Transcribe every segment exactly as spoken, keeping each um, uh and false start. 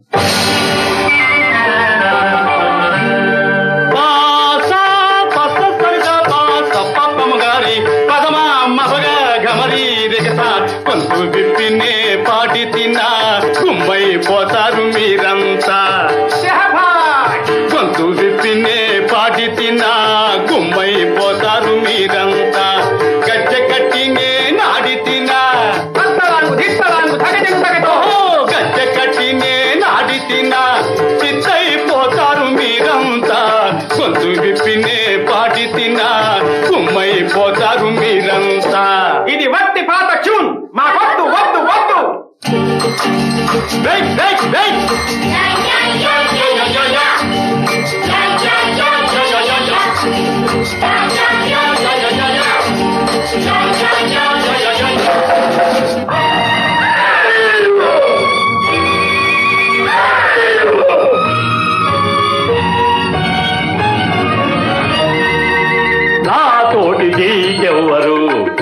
కొంత విప్పినే పాటి తిన్నా గుమ్మై పోతారు మీరంతా. కొంత విప్పినే పాటి తిన్నా గుమ్మై పోతారు మీరంతా. గజ్జె కట్టినే నాడి తిన్నా గజ్జె కట్టినే నాడి తిన్నా చిత్తైపోతారు మీరంతా. కొంత విప్పినే పాటి తిన్నా గుమ్మై పోతారు మీరంతా. ఇది వట్టి పాత ట్యూన్, మా వద్దు వద్దు వద్దు. నాతోటి జీకెవ్వరు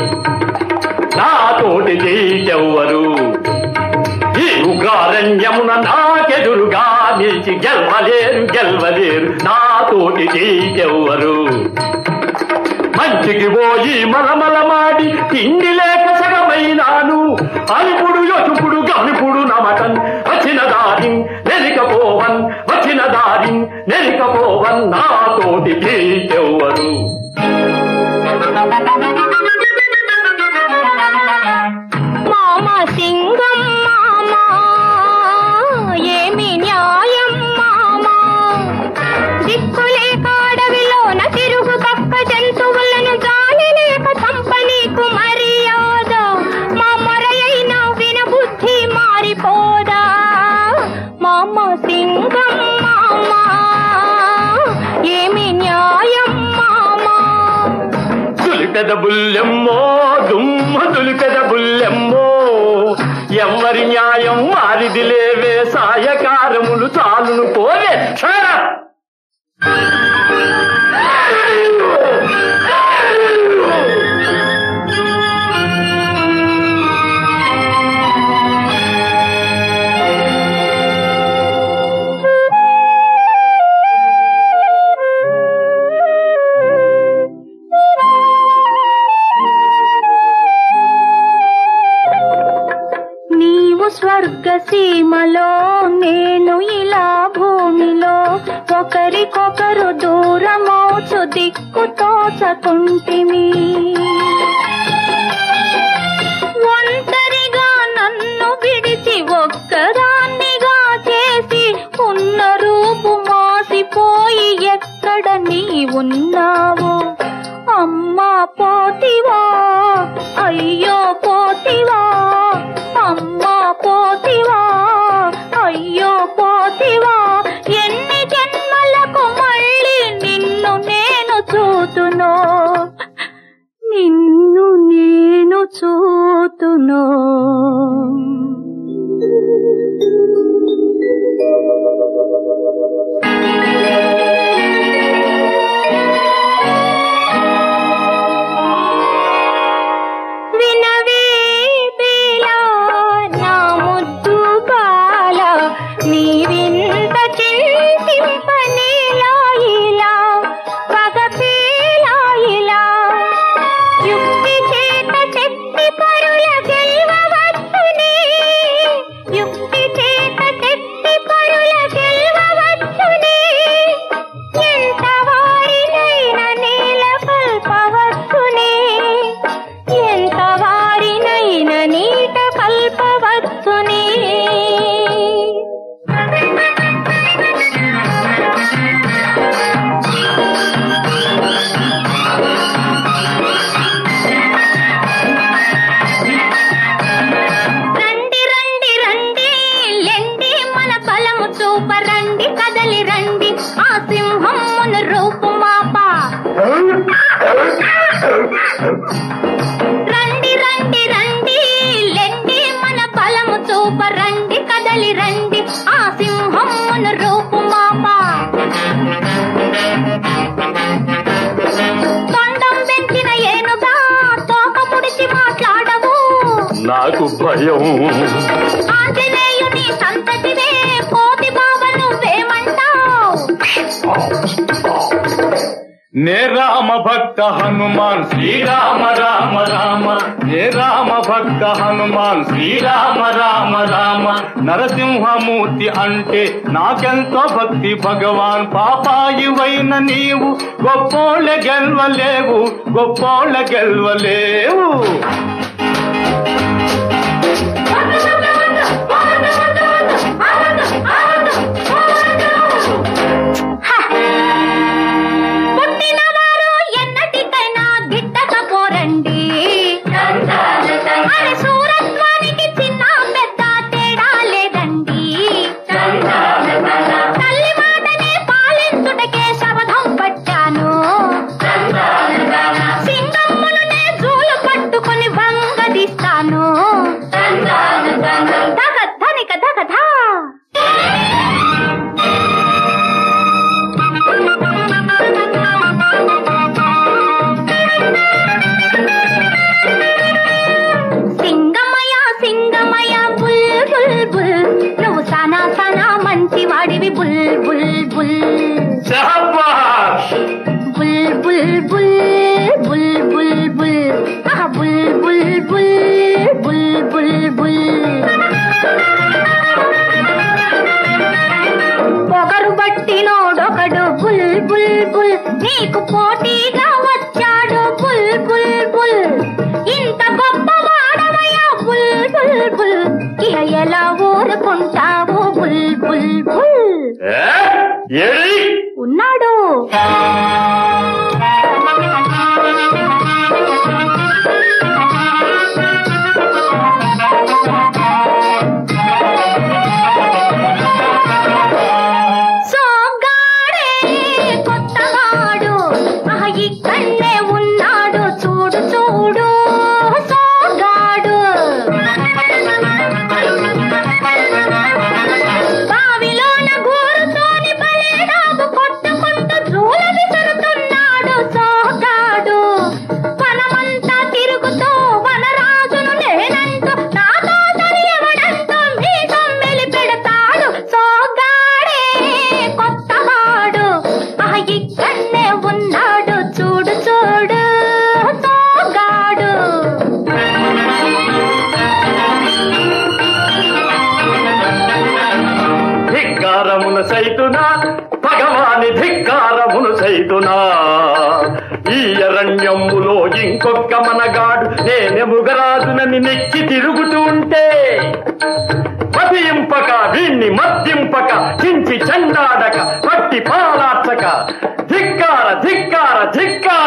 నాతోటి జీకెవ్వరు ఈ ఉగ్రారణ్యమున నాకెదురుగా నిలిచి గెలవలేరు గెలవలేరు నాతోటి జీకెవ్వరు. మంచికి పోయి మలమలమాడి తిండి లేక సగమైనాను. అల్పుడు యొచుపుడు గమిపుడు నమటన్ వచ్చిన దారి నెరికపోవన్ వచ్చిన దారి నెరికపోవన్ నాతోటి జీకెవ్వరు. మామా సింగం మామా ఏమి న్యాయం మామా. దిక్కులేక అడవిలోన తిరుగు పక్క జంతువులను జాలి లేక చంపనీకు మర్యాద. మా మొరయైన వినబుద్ధి మారిపోదా. మామా సింగం మామా ఏమి న్యాయం మామా. దులిపెద బుల్లెమ్మో దుమ్మ దులిపెద బుల్లెమ్మో ఎవ్వరి న్యాయం వారిది లేవే. సాయకారములు చాలును పోవే. స్వర్గ సీమలో నేను ఇలా భూమిలో ఒకరికొకరు దూరమౌచు దిక్కు తోచకుంటిమి. ఒంటరిగా నన్ను విడిచి ఒక్కదాన్నిగా చేసి ఉన్న రూపు మాసిపోయి ఎక్కడ నీ ఉన్నావు. అమ్మా పోతివా అయ్యో పోతివా అమ్మా పోతివా అయ్యో పోతివా. ఎన్ని జన్మలకు మళ్ళీ నిన్ను నేను చూతునో నిన్ను నేను చూతునో. వినవే బేలా నా ముద్దు బాల నీవింత చింతింపనేలా ఇలా పగపేలా ఇలా. యుక్తి చేత శక్తి పరుల గెలవవచ్చునే యుక్తి చేత శక్తి పరుల గెలవవచ్చునే. ఎంత వారినైనా నేల కల్పవచ్చునే ఎంత వారినైనా నీట కల్పవచ్చునే. రండి రండి రండి లెండి మన బలము చూప రండి కదలి రండి ఆ సింహమున రూపు మాప. రండి రండి రండి లెండి మన బలము చూప రండి కదలి రండి ఆ సింహమున రూపు మాప. తొండం పెంచిన ఏనుగా తోక ముడిచి మాట్లాడవు. నాకు భయం ఆంజనేయుని సంతతివే పోత నే రామ భక్త హనుమాన్ శ్రీరామ రామ రామ నే రామ భక్త హనుమాన్ శ్రీరామ రామ రామ నరసింహమూర్తి అంటే నాకెంతో భక్తి భగవాన్ పాపాయివైన నీవు గొప్పోళ్ళ గెల్వలేవు గొప్పోళ్ళ గెల్వలేవు నీకు పోటీగా వచ్చాడు బుల్ బుల్ బుల్ ఇంత గొప్ప వాడవయ్యా బుల్ బుల్ బుల్ ఇక ఎలా ఊరుకుంటావు బుల్ బుల్ బుల్ ఉన్నాడు సైతునా భగవాని ధిక్కారమును సైతునా ఈ అరణ్యములో ఇంకొక్క మనగాడు నేనే ముగరాజునని నెక్కి తిరుగుతూ ఉంటే మదింపక వీణ్ణి మద్దింపక చించి చండాడక పట్టి పాలార్చక ధిక్కార ధిక్కార ధిక్కార